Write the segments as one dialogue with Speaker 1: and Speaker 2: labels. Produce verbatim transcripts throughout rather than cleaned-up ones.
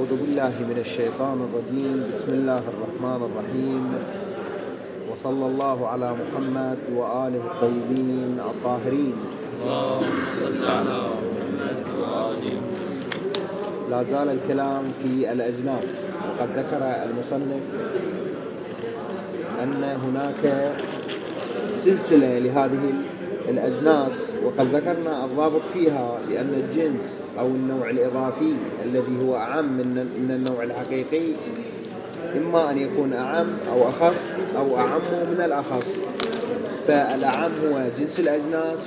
Speaker 1: أعوذ بالله من الشيطان الرجيم. بسم الله الرحمن الرحيم، وصلى الله على محمد وآله الطيبين الطاهرين.
Speaker 2: اللهم صل على محمد وآله.
Speaker 1: لا زال الكلام في الأجناس، وقد ذكر المصنف أن هناك سلسلة لهذه الأجناس، وقد ذكرنا الضابط فيها لأن الجنس أو النوع الإضافي الذي هو أعم من النوع الحقيقي إما أن يكون أعم أو أخص أو أعم من الأخص. فالأعم هو جنس الأجناس،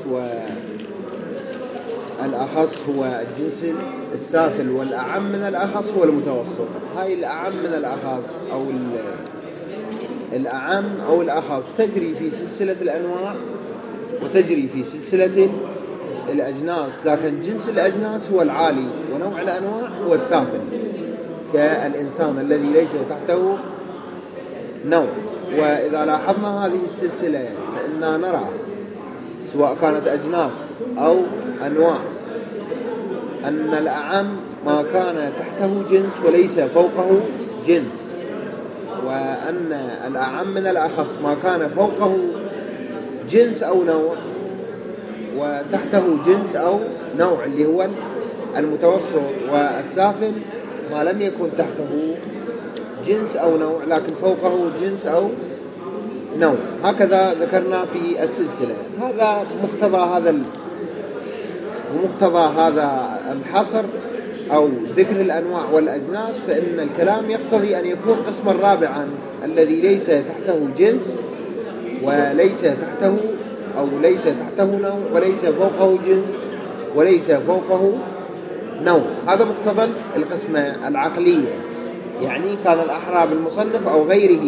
Speaker 1: والأخص هو الجنس السافل، والأعم من الأخص هو المتوسط. هاي الأعم من الأخص أو الأعم أو الأخص تجري في سلسلة الأنواع وتجري في سلسلة الأجناس، لكن جنس الأجناس هو العالي ونوع الأنواع هو السافل، كالإنسان الذي ليس تحته نوع. وإذا لاحظنا هذه السلسلة فإننا نرى سواء كانت أجناس أو أنواع أن الأعم ما كان تحته جنس وليس فوقه جنس، وأن الأعم من الأخص ما كان فوقه جنس أو نوع وتحته جنس أو نوع اللي هو المتوسط، والسافل ما لم يكن تحته جنس أو نوع لكن فوقه جنس أو نوع. هكذا ذكرنا في السلسلة. هذا مقتضى هذا ومقتضى هذا الحصر أو ذكر الأنواع والأجناس، فإن الكلام يقتضي أن يكون قسما رابعا الذي ليس تحته جنس وليس تحته أو ليس تحته نوع وليس فوقه جنس وليس فوقه نوع. هذا مقتضى القسمة العقلية. يعني كان الأحرى بالمصنف أو غيره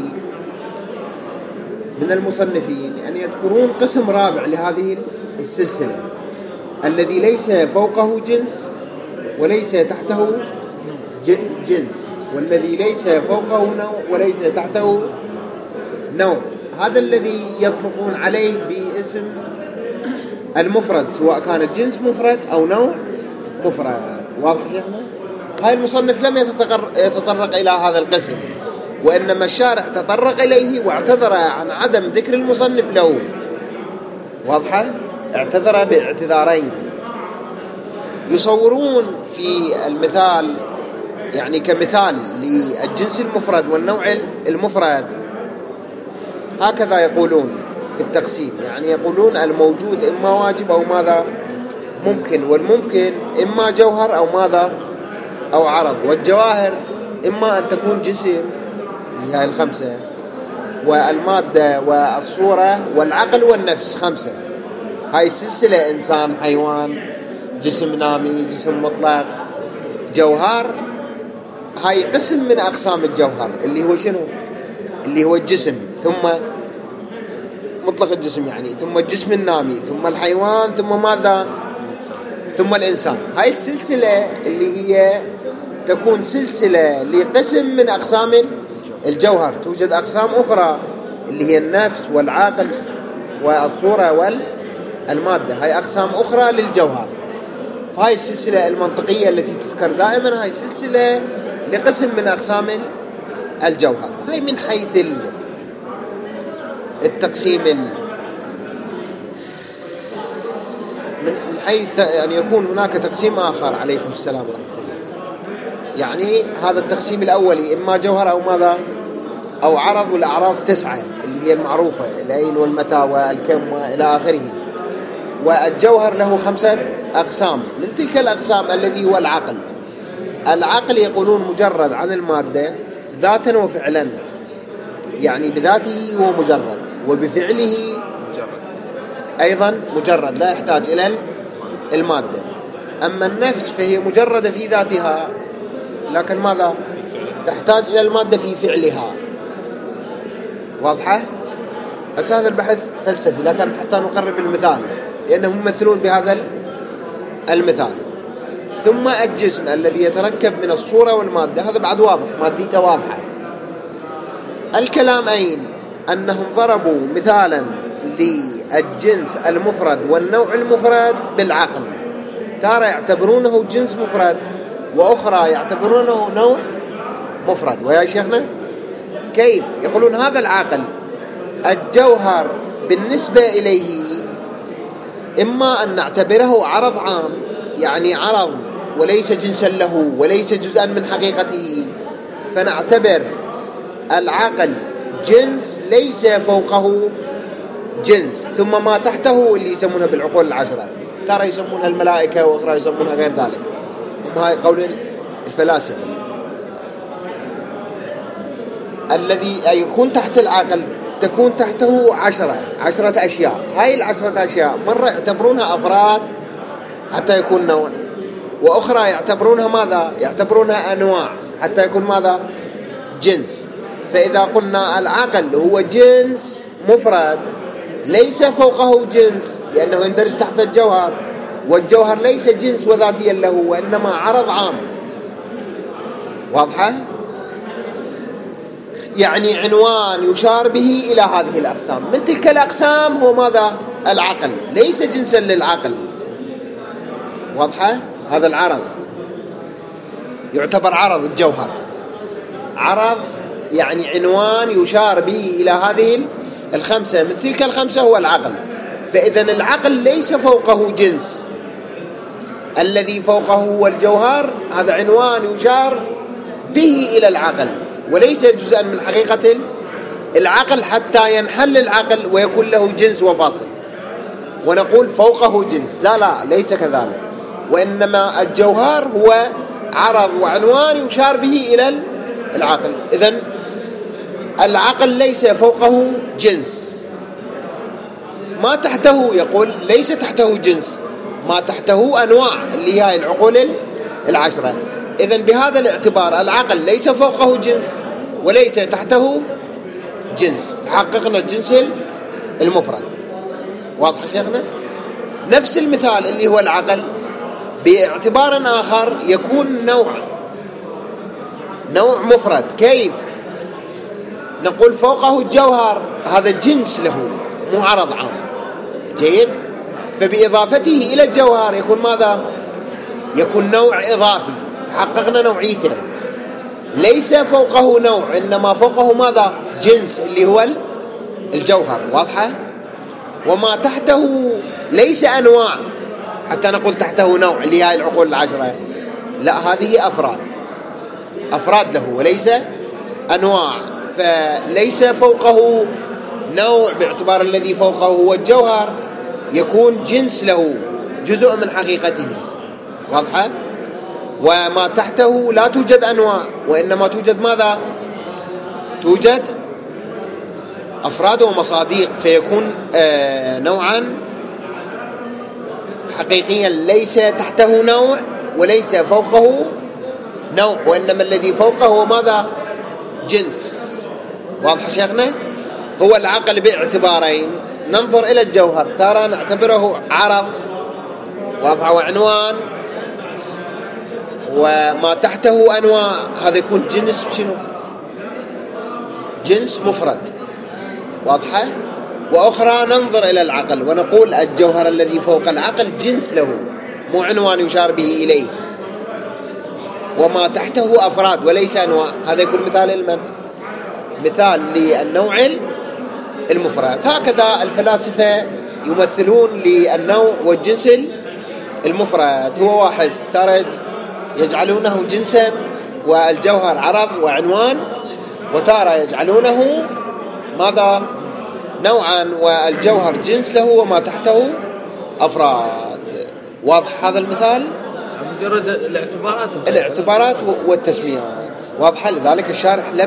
Speaker 1: من المصنفين أن يذكرون قسم رابع لهذه السلسلة الذي ليس فوقه جنس وليس تحته جنس، والذي ليس فوقه نوع وليس تحته نوع. هذا الذي يطلقون عليه باسم المفرد، سواء كان الجنس مفرد أو نوع مفرد. واضح شيخنا؟ هاي المصنف لم يتطرق إلى هذا القسم، وإنما الشارع تطرق إليه واعتذر عن عدم ذكر المصنف له. واضحة؟ اعتذر باعتذارين. يصورون في المثال يعني كمثال للجنس المفرد والنوع المفرد، هكذا يقولون في التقسيم. يعني يقولون الموجود إما واجب أو ماذا ممكن، والممكن إما جوهر أو ماذا أو عرض، والجواهر إما أن تكون جسم اللي هاي الخمسة، والمادة والصورة والعقل والنفس خمسة. هاي السلسلة إنسان، حيوان، جسم نامي، جسم مطلق، جوهر. هاي قسم من أقسام الجوهر اللي هو شنو؟ اللي هو الجسم، ثم مطلق الجسم يعني، ثم الجسم النامي، ثم الحيوان، ثم ماذا؟ ثم الإنسان. هاي السلسلة اللي هي تكون سلسلة لقسم من أقسام الجوهر. توجد أقسام أخرى اللي هي النفس والعقل والصورة والمادة، هاي أقسام أخرى للجوهر. فهاي السلسلة المنطقية التي تذكر دائما هاي سلسلة لقسم من أقسام الجوهر. هاي من حيث التقسيم، من حيث أن يكون هناك تقسيم آخر. عليكم السلام ورحمة الله. يعني هذا التقسيم الأولي إما جوهر أو ماذا أو عرض، والأعراض تسعة اللي هي المعروفة، الأين والمتى والكم وإلى آخره. والجوهر له خمسة أقسام. من تلك الأقسام الذي هو العقل. العقل يقولون مجرد عن المادة ذاتا وفعلا، يعني بذاته هو مجرد، وبفعله أيضا مجرد، لا يحتاج إلى المادة. أما النفس فهي مجردة في ذاتها، لكن ماذا؟ تحتاج إلى المادة في فعلها. واضحة؟ بس هذا البحث فلسفي، لكن حتى نقرب المثال لأنهم يمثلون بهذا المثال. ثم الجسم الذي يتركب من الصورة والمادة، هذا بعد واضح، ماديته واضحة. الكلام أين؟ أنهم ضربوا مثالا للجنس المفرد والنوع المفرد بالعقل. ترى يعتبرونه جنس مفرد وأخرى يعتبرونه نوع مفرد. ويا شيخنا كيف؟ يقولون هذا العقل الجوهر بالنسبة إليه إما أن نعتبره عرض عام، يعني عرض وليس جنسا له وليس جزءا من حقيقته، فنعتبر العقل جنس ليس فوقه جنس، ثم ما تحته اللي يسمونها بالعقول العشرة، ترى يسمونها الملائكة وأخرى يسمونها غير ذلك، وهي قول الفلاسفة. الذي يكون تحت العقل تكون تحته عشرة عشرة أشياء، هاي العشرة أشياء مرة يعتبرونها أفراد حتى يكون نوع، وأخرى يعتبرونها ماذا؟ يعتبرونها أنواع حتى يكون ماذا؟ جنس. فإذا قلنا العقل هو جنس مفرد ليس فوقه جنس، لأنه يندرج تحت الجوهر، والجوهر ليس جنس وذاتيا له وإنما عرض عام. واضحة؟ يعني عنوان يشار به إلى هذه الأقسام. من تلك الأقسام هو ماذا؟ العقل، ليس جنسا للعقل. واضحة؟ هذا العرض يعتبر عرض الجوهر، عرض يعني عنوان يشار به إلى هذه الخمسة. من تلك الخمسة هو العقل. فإذا العقل ليس فوقه جنس، الذي فوقه هو الجوهر، هذا عنوان يشار به إلى العقل وليس جزءا من حقيقة العقل حتى ينحل العقل ويكون له جنس وفاصل ونقول فوقه جنس. لا لا، ليس كذلك، وإنما الجوهر هو عرض وعنوان يشار به إلى العقل. إذن العقل ليس فوقه جنس، ما تحته يقول ليس تحته جنس، ما تحته أنواع اللي هي العقول العشرة. إذن بهذا الاعتبار العقل ليس فوقه جنس وليس تحته جنس، فحققنا الجنس المفرد. واضح شيخنا؟ نفس المثال اللي هو العقل باعتبار آخر يكون نوع نوع مفرد. كيف؟ نقول فوقه الجوهر، هذا جنس له مو عرض عام. جيد؟ فبإضافته إلى الجوهر يكون ماذا؟ يكون نوع إضافي، فحققنا نوعيته. ليس فوقه نوع، إنما فوقه ماذا؟ جنس اللي هو الجوهر. واضحة؟ وما تحته ليس أنواع حتى نقول تحته نوع اللي هي العقول العشرة، لا، هذه أفراد أفراد له وليس أنواع. فليس فوقه نوع باعتبار الذي فوقه هو الجوهر، يكون جنس له جزء من حقيقته. واضحة؟ وما تحته لا توجد أنواع وإنما توجد ماذا؟ توجد أفراد ومصاديق، فيكون آه نوعا حقيقيا ليس تحته نوع وليس فوقه نوع، وإنما الذي فوقه هو ماذا؟ جنس. واضح شيخنا؟ هو العقل باعتبارين، ننظر إلى الجوهر ترى نعتبره عرض واضح وعنوان، وما تحته أنواع، هذا يكون جنس شنو؟ جنس مفرد. واضحة؟ وأخرى ننظر إلى العقل ونقول الجوهر الذي فوق العقل جنس له مو عنوان يشار به إليه، وما تحته أفراد وليس أنواع. هذا يكون مثال المن مثال للنوع المفرد. هكذا الفلاسفة يمثلون للنوع والجنس المفرد، هو واحد ترى يجعلونه جنسا والجوهر عرض وعنوان، وتارة يجعلونه ماذا؟ نوعا والجوهر جنس له وما تحته أفراد. واضح هذا المثال؟
Speaker 2: مجرد الاعتبارات
Speaker 1: الاعتبارات والتسميات واضحة. لذلك الشارح لم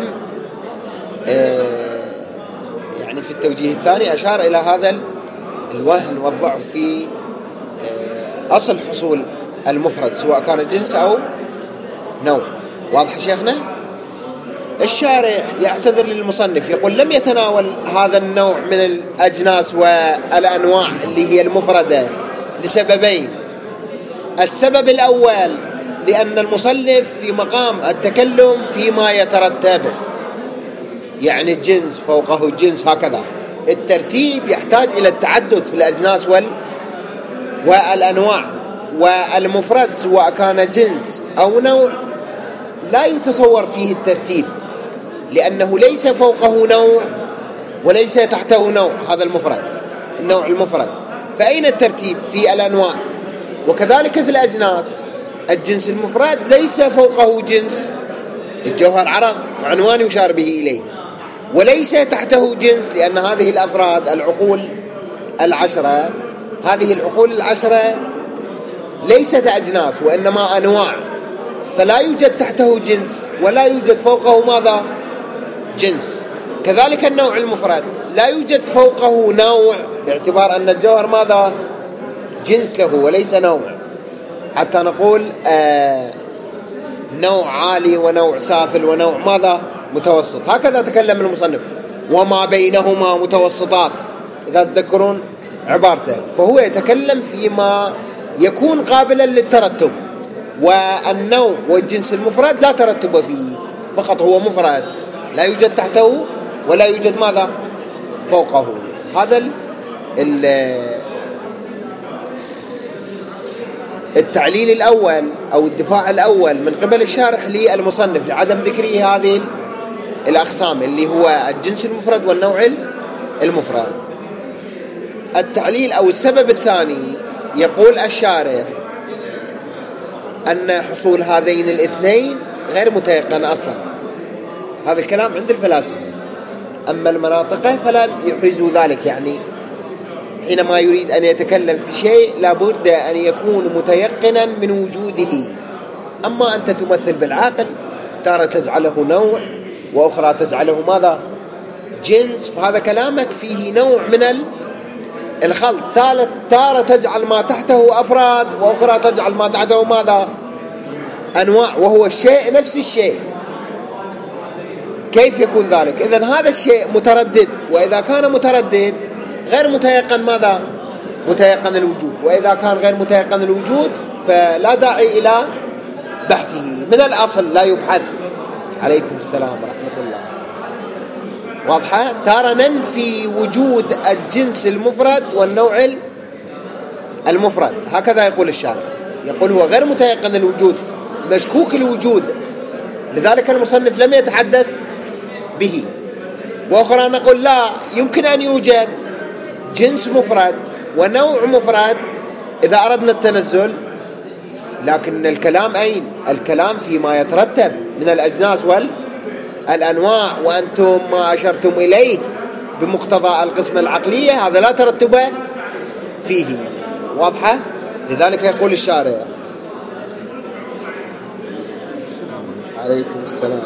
Speaker 1: يعني في التوجيه الثاني أشار إلى هذا الوهن والضعف في أصل حصول المفرد سواء كان جنس أو نوع. واضح شيخنا؟ الشارح يعتذر للمصنف، يقول لم يتناول هذا النوع من الأجناس والأنواع اللي هي المفردة لسببين. السبب الأول لأن المصنف في مقام التكلم فيما يترتب، يعني الجنس فوقه الجنس، هكذا الترتيب يحتاج إلى التعدد في الأجناس وال... والأنواع. والمفرد سواء كان جنس أو نوع لا يتصور فيه الترتيب، لأنه ليس فوقه نوع وليس تحته نوع. هذا المفرد، النوع المفرد. فأين الترتيب في الأنواع؟ وكذلك في الأجناس، الجنس المفرد ليس فوقه جنس، الجوهر عرض وعنوان يشار به إليه، وليس تحته جنس، لأن هذه الأفراد العقول العشرة، هذه العقول العشرة ليست أجناس وإنما أنواع، فلا يوجد تحته جنس ولا يوجد فوقه ماذا؟ جنس. كذلك النوع المفرد لا يوجد فوقه نوع، باعتبار أن الجوهر ماذا؟ جنس له وليس نوع، حتى نقول آه نوع عالي ونوع سافل ونوع ماذا؟ متوسط. هكذا تكلم المصنف، وما بينهما متوسطات، إذا تذكرون عبارته. فهو يتكلم فيما يكون قابلا للترتب، والنوع والجنس المفرد لا ترتب فيه، فقط هو مفرد لا يوجد تحته ولا يوجد ماذا؟ فوقه. هذا التعليل الأول أو الدفاع الأول من قبل الشارح للمصنف لعدم ذكره هذه الأقسام، اللي هو الجنس المفرد والنوع المفرد. التعليل أو السبب الثاني، يقول الشارح أن حصول هذين الاثنين غير متيقن أصلا. هذا الكلام عند الفلاسفة، أما المناطق فلا يحرزوا ذلك. يعني حينما يريد أن يتكلم في شيء لابد أن يكون متيقنا من وجوده. أما أنت تمثل بالعقل، تارة تجعله نوع وأخرى تجعله ماذا؟ جنس، فهذا كلامك فيه نوع من الخلط. تارة تجعل ما تحته أفراد وأخرى تجعل ما تحته ماذا؟ أنواع، وهو الشيء نفس الشيء. كيف يكون ذلك؟ إذن هذا الشيء متردد، وإذا كان متردد غير متيقن ماذا؟ متيقن الوجود. وإذا كان غير متيقن الوجود فلا داعي إلى بحثه، من الأصل لا يبحث. عليكم السلام ورحمة الله. واضحة؟ ترى ننفي وجود الجنس المفرد والنوع المفرد، هكذا يقول الشارع. يقول هو غير متيقن الوجود، مشكوك الوجود، لذلك المصنف لم يتحدث به. وأخرى نقول لا، يمكن أن يوجد جنس مفرد ونوع مفرد إذا أردنا التنزل، لكن الكلام أين؟ الكلام فيما يترتب من الأجناس والأنواع، وأنتم ما أشرتم إليه بمقتضى القسمة العقلية هذا لا ترتب فيه. واضحة؟ لذلك يقول الشارع. عليكم السلام.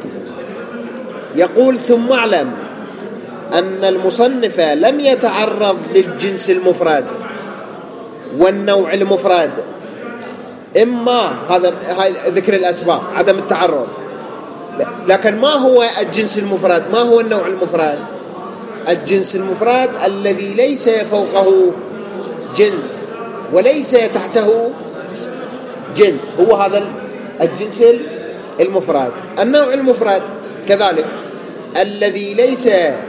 Speaker 1: يقول ثم اعلم أن المصنف لم يتعرض للجنس المفرد والنوع المفرد، إما هذا ذكر الأسباب عدم التعرض، لكن ما هو الجنس المفرد؟ ما هو النوع المفرد؟ الجنس المفرد الذي ليس فوقه جنس وليس تحته جنس، هو هذا الجنس المفرد. النوع المفرد كذلك الذي ليس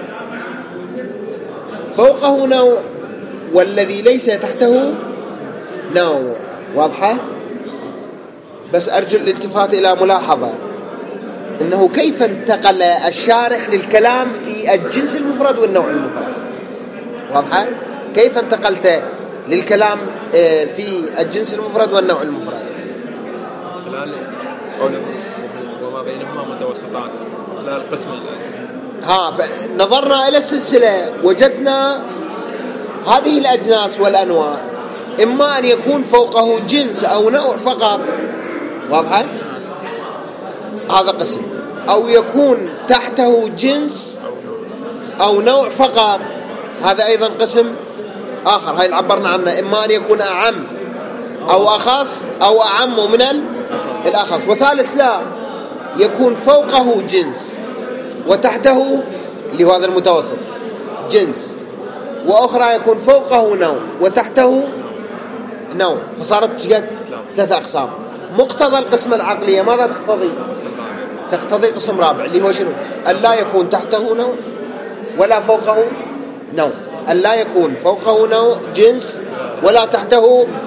Speaker 1: فوقه نوع والذي ليس تحته نوع. واضحة؟ بس أرجو الالتفات إلى ملاحظة إنه كيف انتقل الشارح للكلام في الجنس المفرد والنوع المفرد. واضحة؟ كيف انتقلت للكلام في الجنس المفرد والنوع المفرد؟
Speaker 2: خلال قوله وما بينهما متوسطات، خلال القسم.
Speaker 1: ها، فنظرنا إلى السلسلة وجدنا هذه الأجناس والأنواع إما أن يكون فوقه جنس أو نوع فقط، واضحة؟ هذا قسم. أو يكون تحته جنس أو نوع فقط، هذا أيضا قسم آخر. هاي عبرنا عنه، إما أن يكون أعم أو أخص أو أعم من الأخص. وثالث لا، يكون فوقه جنس وتحته اللي هو هذا المتوسط جنس، وأخرى يكون فوقه نوع وتحته نوع، فصارت شقد ثلاثة أقسام. مقتضى القسمة العقلية ماذا تقتضي؟ تقتضي قسم رابع اللي هو شنو؟ أن لا يكون تحته نوع ولا فوقه نوع، أن لا يكون فوقه نوع جنس ولا تحته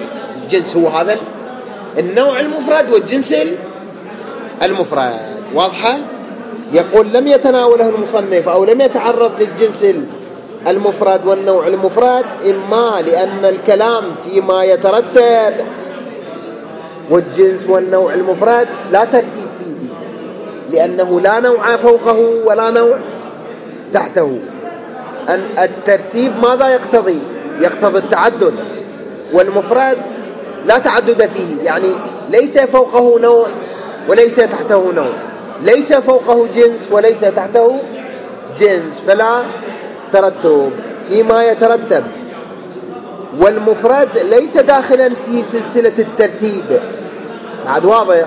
Speaker 1: جنس هو هذا النوع المفرد والجنس المفرد. واضحة؟ يقول لم يتناوله المصنف أو لم يتعرض للجنس المفرد والنوع المفرد، إما لأن الكلام فيما يترتب، والجنس والنوع المفرد لا ترتيب فيه، لأنه لا نوع فوقه ولا نوع تحته. أن الترتيب ماذا يقتضي؟ يقتضي التعدد، والمفرد لا تعدد فيه، يعني ليس فوقه نوع وليس تحته نوع، ليس فوقه جنس وليس تحته جنس، فلا ترتب فيما يترتب. والمفرد ليس داخلا في سلسلة الترتيب. بعد واضح؟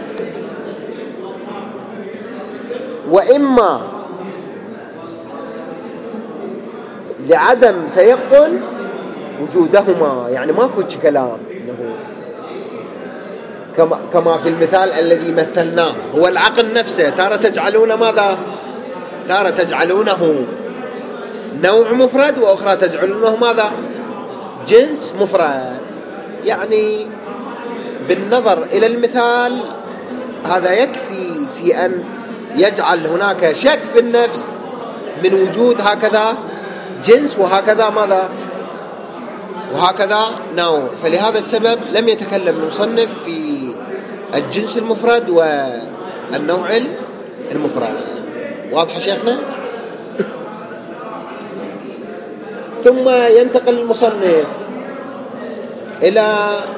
Speaker 1: وإما لعدم تيقن وجودهما، يعني ماكو كلام كما كما في المثال الذي مثلناه، هو العقل نفسه تارة تجعلون ماذا؟ تارة تجعلونه نوع مفرد، وأخرى تجعلونه ماذا؟ جنس مفرد. يعني بالنظر إلى المثال هذا يكفي في أن يجعل هناك شك في النفس من وجود هكذا جنس وهكذا ماذا؟ وهكذا نوع. فلهذا السبب لم يتكلم المصنف في الجنس المفرد والنوع المفرد. واضح شيخنا؟ ثم ينتقل المصنف إلى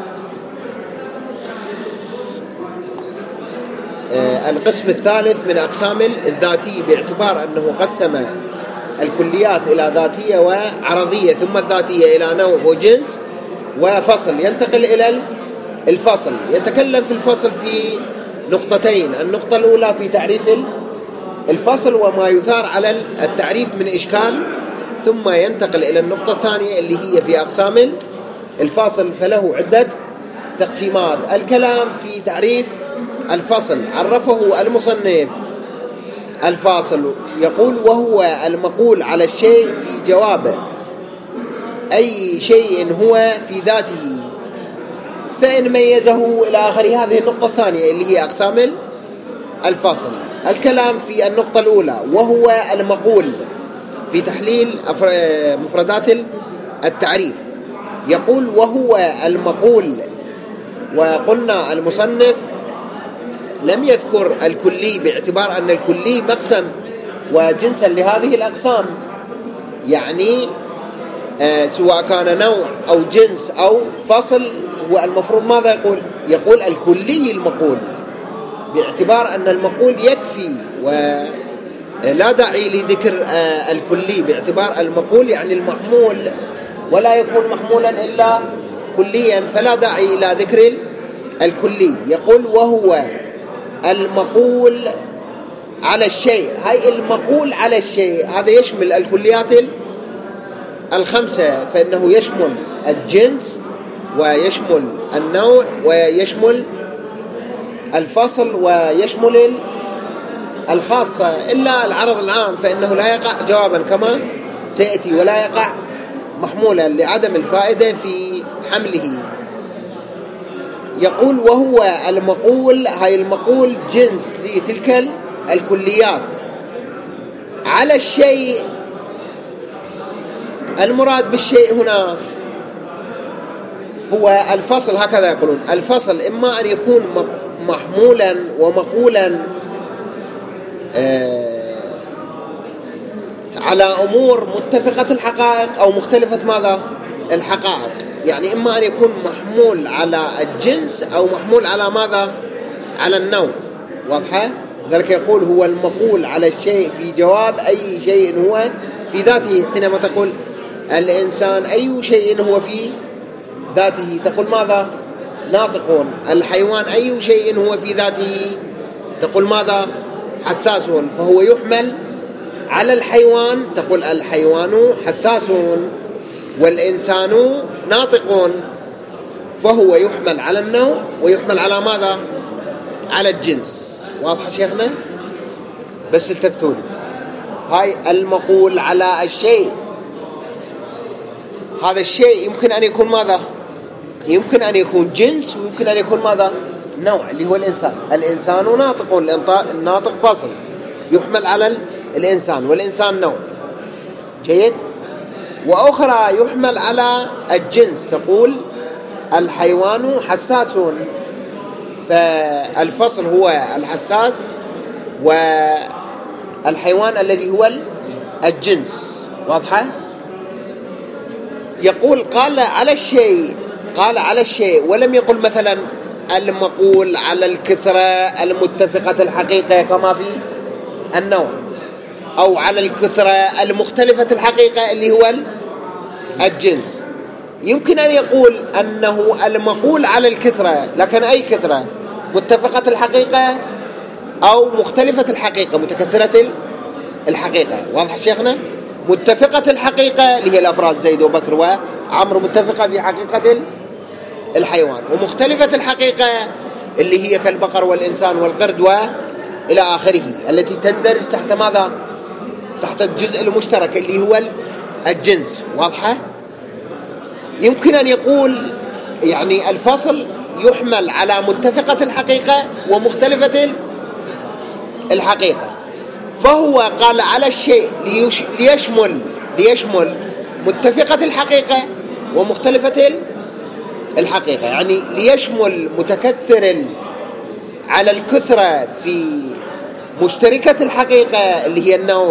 Speaker 1: القسم الثالث من أقسام الذاتية، باعتبار أنه قسم الكليات إلى ذاتية وعرضية، ثم الذاتية إلى نوع وجنس وفصل. ينتقل إلى الفصل، يتكلم في الفصل في نقطتين. النقطة الأولى في تعريف الفصل وما يثار على التعريف من إشكال، ثم ينتقل إلى النقطة الثانية اللي هي في أقسام الفصل، فله عدة تقسيمات. الكلام في تعريف الفصل، عرفه المصنف الفاصل يقول وهو المقول على الشيء في جوابه، أي شيء هو في ذاته، فإن ميزه إلى آخر. هذه النقطة الثانية اللي هي أقسام الفصل. الكلام في النقطة الأولى وهو المقول في تحليل مفردات التعريف، يقول وهو المقول. وقلنا المصنف لم يذكر الكلي باعتبار أن الكلي مقسم وجنسا لهذه الأقسام، يعني آه سواء كان نوع أو جنس أو فصل، هو المفروض ماذا يقول؟ يقول الكلي المقول، باعتبار أن المقول يكفي ولا داعي لذكر آه الكلي، باعتبار المقول يعني المحمول ولا يكون محمولا إلا كليا، فلا داعي إلى ذكر الكلي. يقول وهو المقول على الشيء. هاي المقول على الشيء هذا يشمل الكليات الخمسة، فإنه يشمل الجنس ويشمل النوع ويشمل الفصل ويشمل الخاصة، إلا العرض العام فإنه لا يقع جوابا كما سيأتي، ولا يقع محمولا لعدم الفائدة في حمله. يقول وهو المقول، هاي المقول جنس لتلك الكليات على الشيء. المراد بالشيء هنا هو الفصل، هكذا يقولون. الفصل إما أن يكون محمولا ومقولا آه على أمور متفقة الحقائق أو مختلفة ماذا؟ الحقائق. يعني إما أن يكون محمول على الجنس أو محمول على ماذا؟ على النوع. واضحة؟ ذلك يقول هو المقول على الشيء في جواب أي شيء هو في ذاته. حينما تقول الإنسان أي شيء هو في ذاته، تقول ماذا؟ ناطقون. الحيوان أي شيء هو في ذاته، تقول ماذا؟ حساسون. فهو يحمل على الحيوان، تقول الحيوان حساسون، والإنسان ناطقون، فهو يحمل على النوع ويحمل على ماذا؟ على الجنس. واضح شيخنا؟ بس التفتوني، هاي المقول على الشيء، هذا الشيء يمكن أن يكون ماذا؟ يمكن أن يكون جنس ويمكن أن يكون ماذا؟ نوع، اللي هو الإنسان. الإنسان ناطق، الناطق فصل يحمل على الإنسان، والإنسان نوع. جيد. وأخرى يحمل على الجنس، تقول الحيوان حساس، فالفصل هو الحساس والحيوان الذي هو الجنس. واضحة؟ يقول قال على الشيء، قال على الشيء ولم يقل مثلا المقول على الكثرة المتفقة الحقيقة كما في النوع، أو على الكثرة المختلفة الحقيقة اللي هو الجنس. يمكن أن يقول أنه المقول على الكثرة، لكن أي كثرة؟ متفقة الحقيقة أو مختلفة الحقيقة، متكثرة الحقيقة. واضح شيخنا؟ متفقة الحقيقة اللي هي الأفراد زيد وبكر وعمر، متفقة في حقيقة الحيوان، ومختلفة الحقيقة اللي هي كالبقر والإنسان والقرد وإلى آخره، التي تندرج تحت ماذا؟ تحت الجزء المشترك اللي هو الجنس. واضحة؟ يمكن أن يقول يعني الفصل يحمل على متفقة الحقيقة ومختلفة الحقيقة، فهو قال على الشيء ليشمل ليشمل متفقة الحقيقة ومختلفة الحقيقة، يعني ليشمل متكثر على الكثرة في مشتركة الحقيقة اللي هي النوع،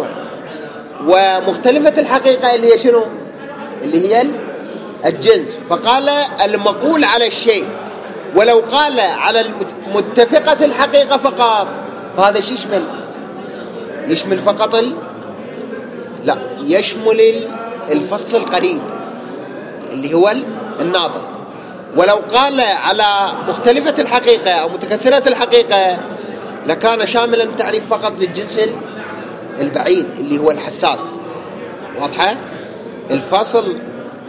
Speaker 1: ومختلفة الحقيقة اللي هي شنو؟ اللي هي الجنس. فقال المقول على الشيء، ولو قال على متفقة الحقيقة فقط فهذا شيء يشمل يشمل فقط ال... لا يشمل الفصل القريب اللي هو الناطق. ولو قال على مختلفة الحقيقة أو متكثرة الحقيقة لكان شاملا التعريف فقط للجنس البعيد اللي هو الحساس. واضحة؟ الفاصل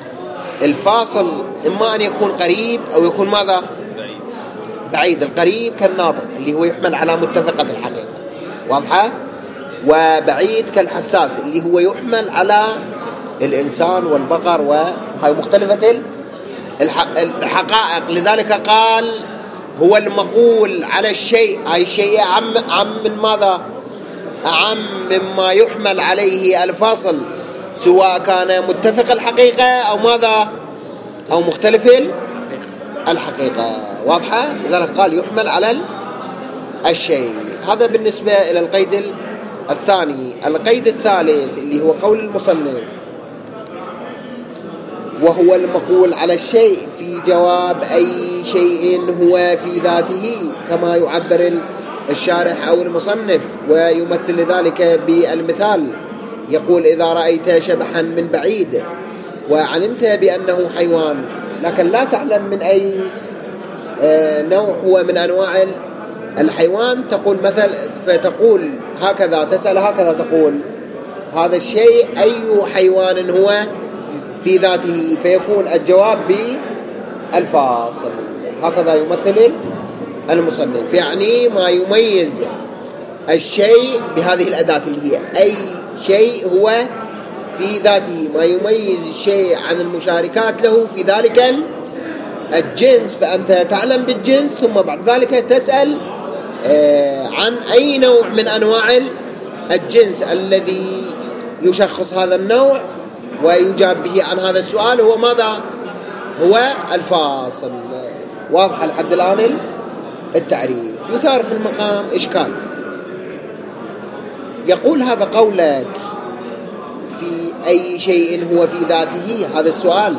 Speaker 1: الفاصل إما أن يكون قريب أو يكون ماذا؟ بعيد. القريب كالناطق اللي هو يحمل على متفقة الحقيقة. واضحة؟ وبعيد كالحساس اللي هو يحمل على الإنسان والبقر وهي مختلفة الحقائق. لذلك قال هو المقول على الشيء، هاي الشيء أعم عم من ماذا؟ أعم مما يحمل عليه الفاصل، سواء كان متفق الحقيقة أو ماذا؟ أو مختلف الحقيقة. واضحة؟ لذلك قال يحمل على الشيء. هذا بالنسبة إلى القيد الثاني. القيد الثالث اللي هو قول المصنف، وهو المقول على الشيء في جواب أي شيء هو في ذاته، كما يعبر الشارح أو المصنف، ويمثل ذلك بالمثال. يقول إذا رأيت شبحا من بعيد وعلمت بأنه حيوان لكن لا تعلم من أي نوع هو من أنواع الحيوان، تقول مثل فتقول هكذا، تسأل هكذا تقول هذا الشيء أي حيوان هو في ذاته، فيكون الجواب بالفاصل. هكذا يمثل المصنف، يعني ما يميز الشيء بهذه الأداة اللي هي أي شيء هو في ذاته، ما يميز الشيء عن المشاركات له في ذلك الجنس. فأنت تعلم بالجنس ثم بعد ذلك تسأل عن أي نوع من أنواع الجنس الذي يشخص هذا النوع ويجاب به عن هذا السؤال، هو ماذا؟ هو الفاصل. واضح لحد الآن التعريف. يثار في المقام إشكال، يقول هذا قولك في أي شيء هو في ذاته، هذا السؤال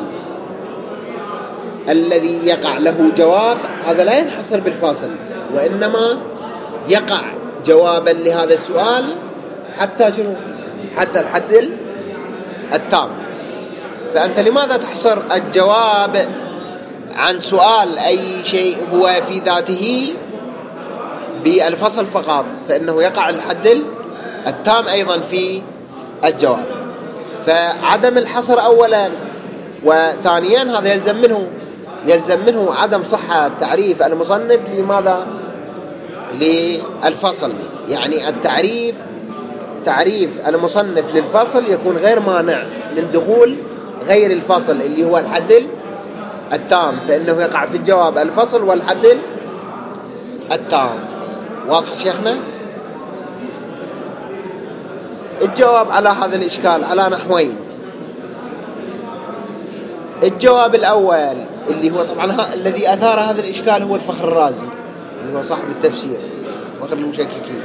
Speaker 1: الذي يقع له جواب هذا لا ينحصر بالفاصل، وإنما يقع جوابا لهذا السؤال حتى شنو؟ حتى الحد التام. فأنت لماذا تحصر الجواب عن سؤال أي شيء هو في ذاته بالفصل فقط؟ فإنه يقع الحد التام أيضا في الجواب. فعدم الحصر أولا، وثانيا هذا يلزم منه يلزم منه عدم صحة تعريف المصنف لماذا؟ للفصل. يعني التعريف تعريف المصنف للفصل يكون غير مانع من دخول غير الفصل اللي هو الحد التام فإنه يقع في الجواب الفصل والحد التام. واضح شيخنا؟ الجواب على هذا الإشكال على نحوين. الجواب الأول اللي هو طبعا الذي أثار هذا الإشكال هو الفخر الرازي اللي هو صاحب التفسير فخر المشككين.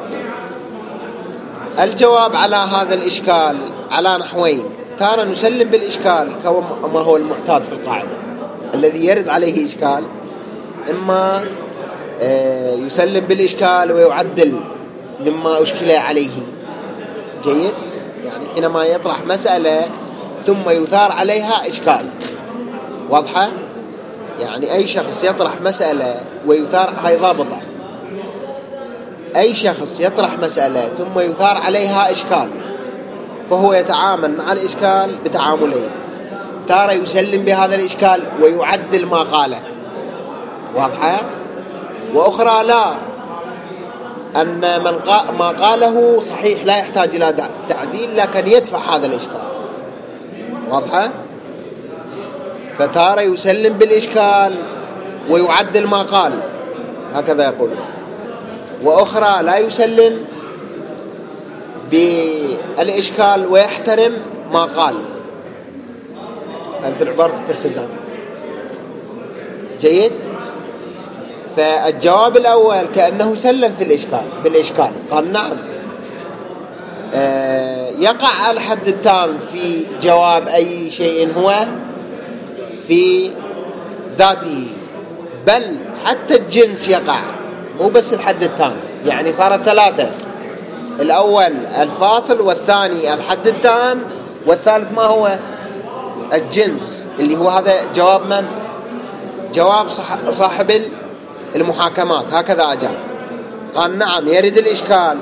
Speaker 1: الجواب على هذا الإشكال على نحوين. تارة نسلم بالإشكال كما هو المعتاد في القاعدة، الذي يرد عليه إشكال إما يسلم بالإشكال ويعدل مما أشكل عليه. جيد؟ يعني حينما يطرح مسألة ثم يثار عليها إشكال. واضحة؟ يعني أي شخص يطرح مسألة ويثار، هاي ضابطة، أي شخص يطرح مسألة ثم يثار عليها إشكال فهو يتعامل مع الإشكال بتعاملين. تارة يسلم بهذا الإشكال ويعدل ما قاله. واضحة؟ وأخرى لا، أن من قا... ما قاله صحيح لا يحتاج إلى تعديل لكن يدفع هذا الإشكال. واضحة؟ فتارة يسلم بالإشكال ويعدل ما قال، هكذا يقول. وأخرى لا يسلم بالإشكال ويحترم ما قال، مثل عبارة التفتزان. جيد؟ فالجواب الأول كأنه سلم في الإشكال بالإشكال، قال نعم آه يقع الحد التام في جواب أي شيء هو في ذاته، بل حتى الجنس يقع، مو بس الحد التام. يعني صارت ثلاثة، الأول الفاصل والثاني الحد التام والثالث ما هو الجنس اللي هو هذا جواب من؟ جواب صاحب المحاكمات. هكذا أجاب، قال نعم يرد الإشكال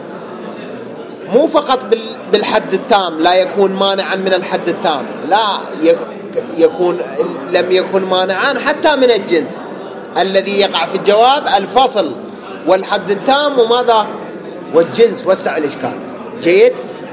Speaker 1: مو فقط بالحد التام، لا يكون مانعا من الحد التام، لا يكون لم يكن مانعا حتى من الجنس الذي يقع في الجواب الفصل والحد التام وماذا والجنس. وسع الإشكال. جيد؟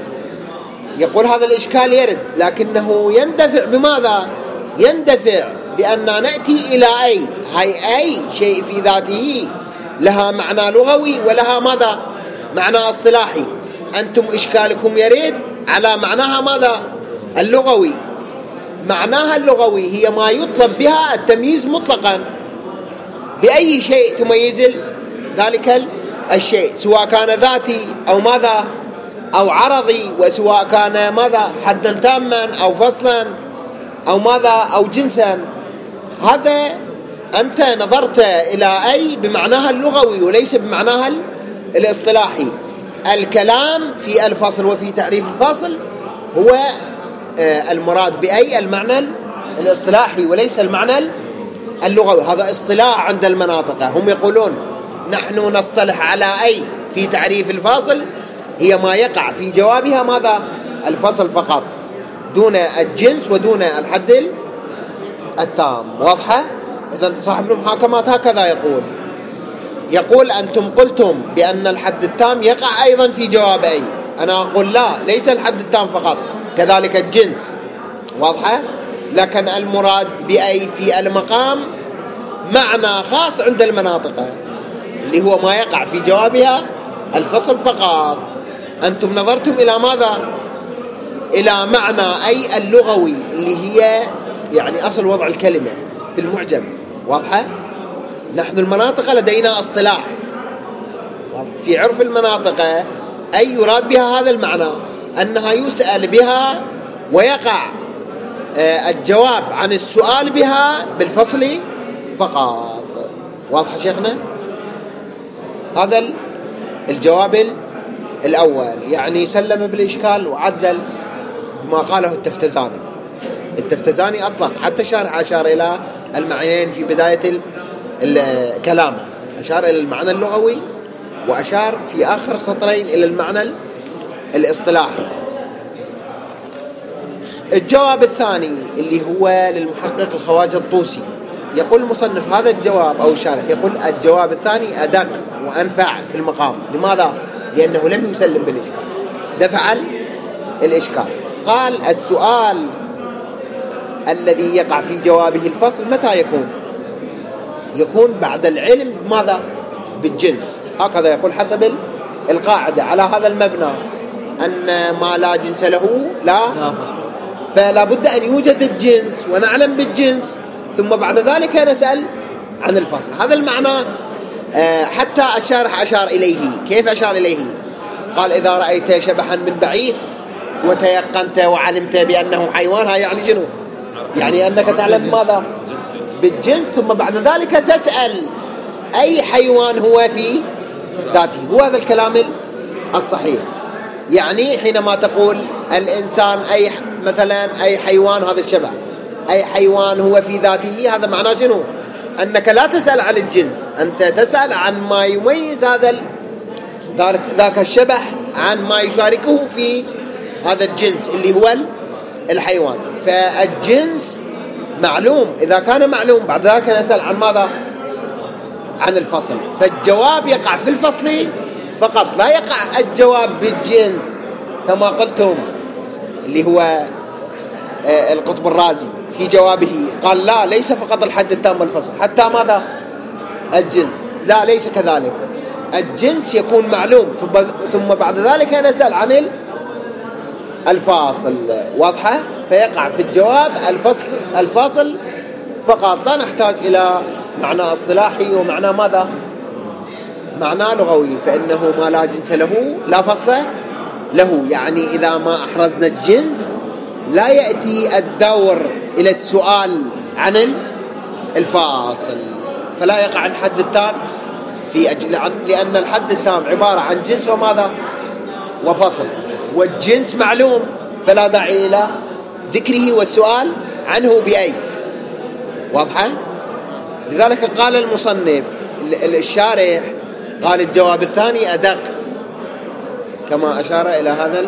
Speaker 1: يقول هذا الإشكال يرد لكنه يندفع بماذا؟ يندفع بأن نأتي إلى أي هاي أي شيء في ذاته لها معنى لغوي ولها ماذا؟ معنى اصطلاحي. أنتم إشكالكم يرد على معناها ماذا؟ اللغوي. معناها اللغوي هي ما يطلب بها التمييز مطلقا، بأي شيء تميز ذلك الشيء، سواء كان ذاتي أو ماذا أو عرضي، وسواء كان ماذا حدا تاما أو فصلا أو ماذا أو جنسا. هذا أنت نظرت إلى أي بمعناها اللغوي وليس بمعناها الاصطلاحي. الكلام في الفصل وفي تعريف الفصل هو المراد بأي المعنى الاصطلاحي وليس المعنى اللغوي. هذا اصطلاح عند المناطق، هم يقولون نحن نصطلح على أي في تعريف الفاصل هي ما يقع في جوابها ماذا؟ الفصل فقط دون الجنس ودون الحد التام. واضحة؟ إذن صاحب المحاكمات هكذا يقول يقول أنتم قلتم بأن الحد التام يقع أيضا في جواب أي، أنا أقول لا، ليس الحد التام فقط، كذلك الجنس. واضحة؟ لكن المراد بأي في المقام معنى خاص عند المناطق اللي هو ما يقع في جوابها الفصل فقط. أنتم نظرتم إلى ماذا؟ إلى معنى أي اللغوي اللي هي يعني أصل وضع الكلمة في المعجم. واضحة؟ نحن المناطق لدينا اصطلاح في عرف المناطق أي يراد بها هذا المعنى، أنها يسأل بها ويقع الجواب عن السؤال بها بالفصل فقط. واضح شيخنا؟ هذا الجواب الأول، يعني سلم بالإشكال وعدل بما قاله التفتزاني. التفتزاني أطلق حتى شارح أشار إلى المعنيين في بداية الكلام، أشار إلى المعنى اللغوي وأشار في آخر سطرين إلى المعنى الاصطلاحي. الجواب الثاني اللي هو للمحقق الخواجة الطوسي، يقول المصنف هذا الجواب أو الشارح يقول الجواب الثاني أدق وأنفع في المقام. لماذا؟ لأنه لم يسلم بالإشكال، دفع الإشكال. قال السؤال الذي يقع في جوابه الفصل متى يكون؟ يكون بعد العلم ماذا؟ بالجنس. هكذا يقول حسب القاعدة على هذا المبنى أن ما لا جنس له لا فصل، فلا بد أن يوجد الجنس ونعلم بالجنس ثم بعد ذلك نسأل عن الفصل. هذا المعنى. حتى الشارح أشار إليه. كيف أشار إليه؟ قال إذا رأيت شبحا من بعيد وتيقنت وعلمت بأنه حيوان، ها يعني شنو؟ يعني أنك تعلم ماذا؟ بالجنس، ثم بعد ذلك تسأل أي حيوان هو في ذاته. هو هذا الكلام الصحيح. يعني حينما تقول الإنسان أي مثلا أي حيوان، هذا الشبح أي حيوان هو في ذاته، هذا معناه شنو؟ أنك لا تسأل عن الجنس، أنت تسأل عن ما يميز هذا ذاك الشبح عن ما يشاركه في هذا الجنس اللي هو الحيوان. فالجنس معلوم، إذا كان معلوم بعد ذلك نسأل عن ماذا؟ عن الفصل. فالجواب يقع في الفصل فقط، لا يقع الجواب بالجنس كما قلتم اللي هو القطب الرازي في جوابه قال لا، ليس فقط الحد التام والفصل، حتى ماذا؟ الجنس. لا، ليس كذلك. الجنس يكون معلوم ثم بعد ذلك نسأل عن الفاصل. واضحة؟ فيقع في الجواب الفصل الفاصل فقط، لا نحتاج إلى معنى اصطلاحي ومعنى ماذا؟ معنى لغوي. فإنه ما لا جنس له لا فصل له، يعني إذا ما أحرزنا الجنس لا يأتي الدور إلى السؤال عن الفاصل، فلا يقع الحد التام في أجل، لأن الحد التام عبارة عن جنس وماذا؟ وفصل، والجنس معلوم فلا داعي إلى ذكره والسؤال عنه بأي. واضحة؟ لذلك قال المصنف الشارح قال الجواب الثاني أدق، كما أشار إلى هذا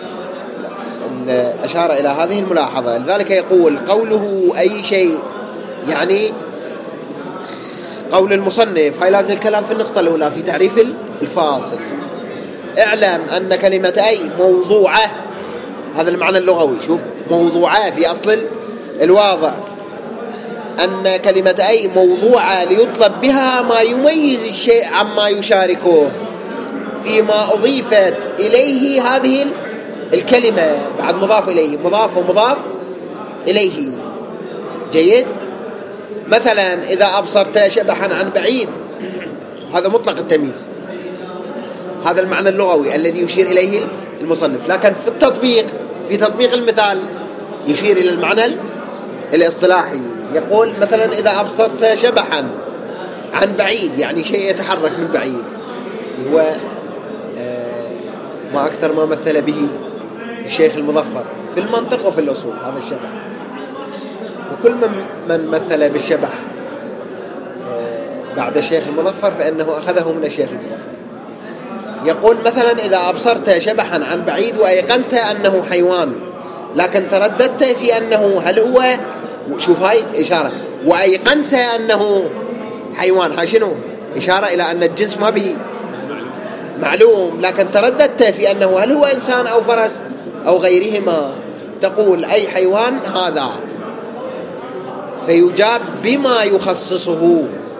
Speaker 1: أشار إلى هذه الملاحظة. لذلك يقول قوله أي شيء، يعني قول المصنف هاي لازم الكلام في النقطة الأولى في تعريف الفاصل. اعلم أن كلمة أي موضوعة، هذا المعنى اللغوي. شوف، موضوعة في أصل الواضع، أن كلمة أي موضوعة ليطلب بها ما يميز الشيء عما يشاركه فيما أضيفت إليه هذه الكلمة بعد مضاف إليه، مضاف ومضاف إليه. جيد؟ مثلا إذا أبصرت شبحا عن بعيد، هذا مطلق التمييز، هذا المعنى اللغوي الذي يشير إليه المصنف. لكن في التطبيق في تطبيق المثال يشير إلى المعنى الاصطلاحي. يقول مثلا إذا أبصرت شبحا عن بعيد، يعني شيء يتحرك من بعيد، اللي هو ما أكثر ما مثل به الشيخ المظفر في المنطق وفي الأصول، هذا الشبح. وكل من, من مثل بالشبح بعد الشيخ المظفر فإنه أخذه من الشيخ المظفر. يقول مثلا إذا أبصرت شبحا عن بعيد وأيقنت أنه حيوان، لكن ترددت في أنه هل هو، شوف هاي إشارة، وأيقنت أنه حيوان، ها شنو؟ إشارة إلى أن الجنس ما به معلوم، لكن ترددت في أنه هل هو إنسان أو فرس أو غيرهما، تقول أي حيوان هذا، فيجاب بما يخصصه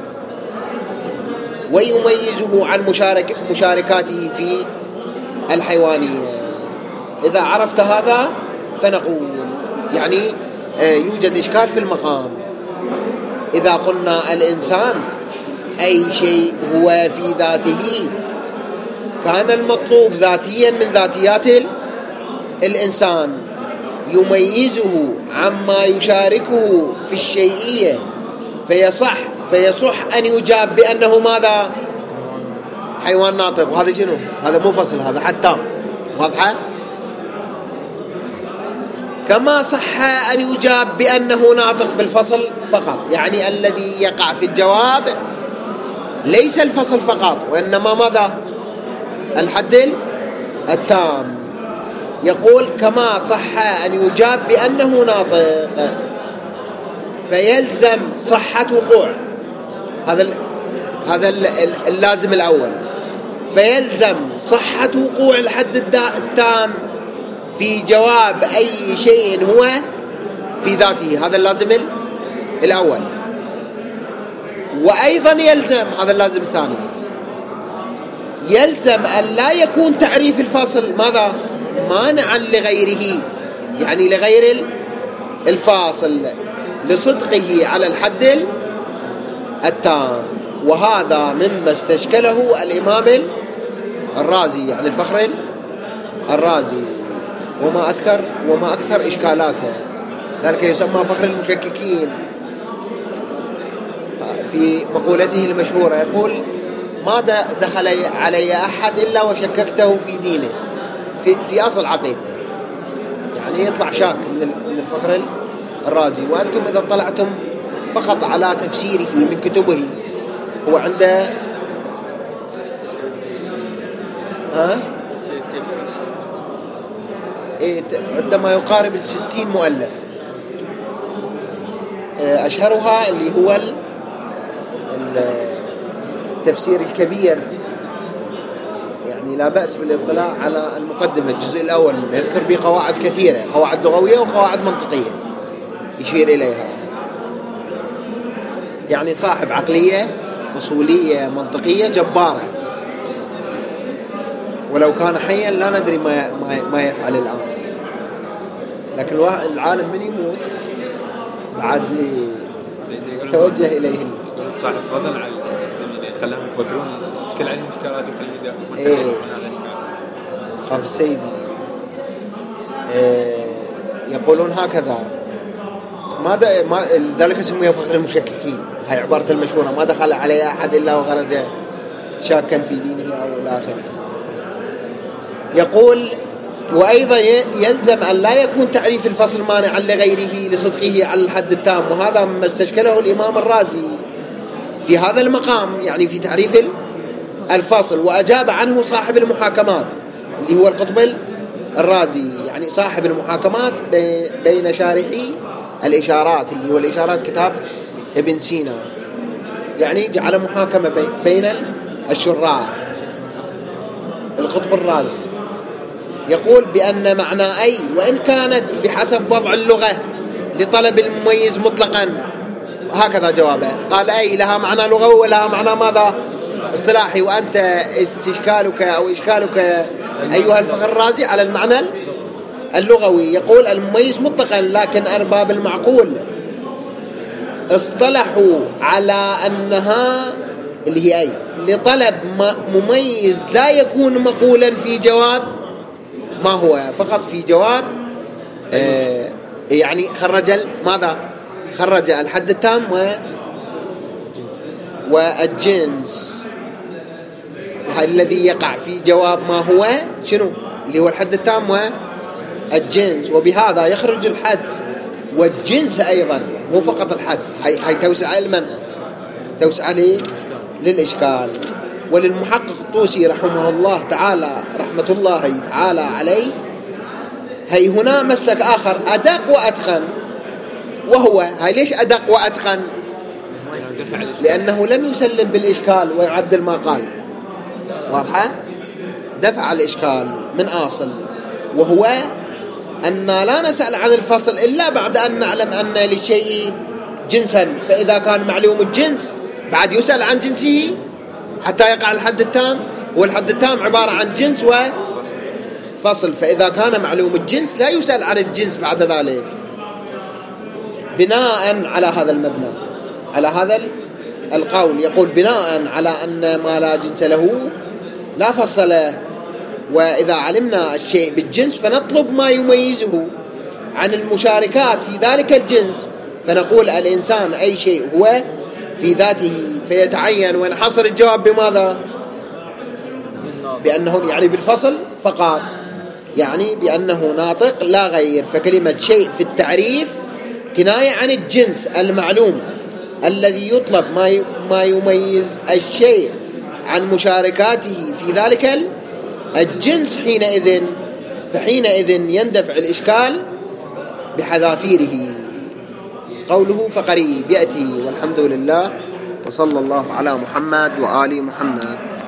Speaker 1: ويميزه عن مشارك مشاركاته في الحيوانية. إذا عرفت هذا فنقول يعني يوجد إشكال في المقام. إذا قلنا الإنسان أي شيء هو في ذاته، كان المطلوب ذاتيا من ذاتيات الإنسان يميزه عما يشاركه في الشيئية، فيصح فيصح أن يجاب بأنه ماذا؟ حيوان ناطق. وهذا شنو؟ هذا مو فصل، هذا حتى. واضحة؟ كما صح أن يجاب بأنه ناطق بالفصل فقط، يعني الذي يقع في الجواب ليس الفصل فقط وإنما ماذا؟ الحد التام. يقول كما صح أن يجاب بأنه ناطق، فيلزم صحة وقوع، هذا ال... هذا ال... اللازم الأول، فيلزم صحة وقوع الحد التام في جواب أي شيء هو في ذاته، هذا اللازم الأول. وأيضا يلزم، هذا اللازم الثاني، يلزم أن لا يكون تعريف الفاصل ماذا؟ مانعا لغيره، يعني لغير الفاصل لصدقه على الحد التام. وهذا مما استشكله الإمام الرازي، يعني الفخر الرازي، وما أذكر وما أكثر إشكالاته، ذلك يسمى فخر المشككين. في مقولته المشهورة يقول: ما دخل علي أحد إلا وشككته في دينه، في, في أصل عقيدته، يعني يطلع شاك من الفخر الرازي. وأنتم إذا اطلعتم فقط على تفسيره من كتبه، هو عنده ها إيه عندما يقارب الستين مؤلف، أشهرها اللي هو التفسير الكبير، يعني لا بأس بالاطلاع على المقدمة الجزء الأول منه، يذكر به قواعد كثيرة، قواعد لغوية وقواعد منطقية يشير إليها. يعني صاحب عقلية أصولية منطقية جبارة، ولو كان حيا لا ندري ما ما يفعل الآن. لكن العالم من يموت بعد يتوجه إليه
Speaker 2: صاحب فضل على المسلمين، خلاهم يفكرون كل علم مشكلات وخلي ده
Speaker 1: إيه خاف السيد. إيه يقولون هكذا، ما ما ذلك اسمه فخر المشككين، هاي عبارة المشهورة: ما دخل علي أحد إلا وخرج شاكا في دينه أو إلى آخره. يقول: وأيضا يلزم أن لا يكون تعريف الفصل مانعا لغيره لصدقه على الحد التام. وهذا مما استشكله الإمام الرازي في هذا المقام، يعني في تعريف الفصل، وأجاب عنه صاحب المحاكمات اللي هو القطب الرازي، يعني صاحب المحاكمات بين شارحي الإشارات، اللي هو الإشارات كتاب ابن سينا، يعني جعل محاكمة بين الشراح. القطب الرازي يقول بأن معنى أي، وإن كانت بحسب وضع اللغة لطلب المميز مطلقا، هكذا جوابه، قال أي لها معنى لغوي ولها معنى ماذا؟ اصطلاحي. وأنت استشكالك أو إشكالك أيها الفخر الرازي على المعنى اللغوي. يقول المميز مطلقا، لكن أرباب المعقول اصطلحوا على أنها اللي هي أي لطلب مميز لا يكون مقولا في جواب ما هو، فقط في جواب آه يعني خرج ماذا؟ خرج الحد التام و والجنس، الذي يقع في جواب ما هو شنو؟ اللي هو الحد التام والجنس. وبهذا يخرج الحد والجنس أيضا، مو فقط الحد. هاي, هاي توسع علما، توسع لي للإشكال. وللمحقق الطوسي رحمه الله تعالى رحمة الله تعالى عليه، هي هنا مسلك آخر أدق وأتخن، وهو هاي ليش أدق وأتخن؟ لأنه لم يسلم بالإشكال ويعدل ما قال، واضحة؟ دفع الإشكال من أصل، وهو أن لا نسأل عن الفصل إلا بعد أن نعلم أن للشيء جنسا، فإذا كان معلوم الجنس بعد يسأل عن جنسه حتى يقع الحد التام، والحد التام عبارة عن جنس وفصل، فإذا كان معلوم الجنس لا يسأل عن الجنس بعد ذلك. بناء على هذا المبنى، على هذا القول، يقول بناء على أن ما لا جنس له لا فصل، وإذا علمنا الشيء بالجنس فنطلب ما يميزه عن المشاركات في ذلك الجنس، فنقول الإنسان أي شيء هو في ذاته، فيتعين وينحصر الجواب بماذا؟ بأنه يعني بالفصل فقط، يعني بأنه ناطق لا غير. فكلمة شيء في التعريف كناية عن الجنس المعلوم الذي يطلب ما ما يميز الشيء عن مشاركاته في ذلك الجنس. حينئذ فحينئذ يندفع الإشكال بحذافيره. قوله فقريب يأتي. والحمد لله، وصلى الله على محمد وآل محمد.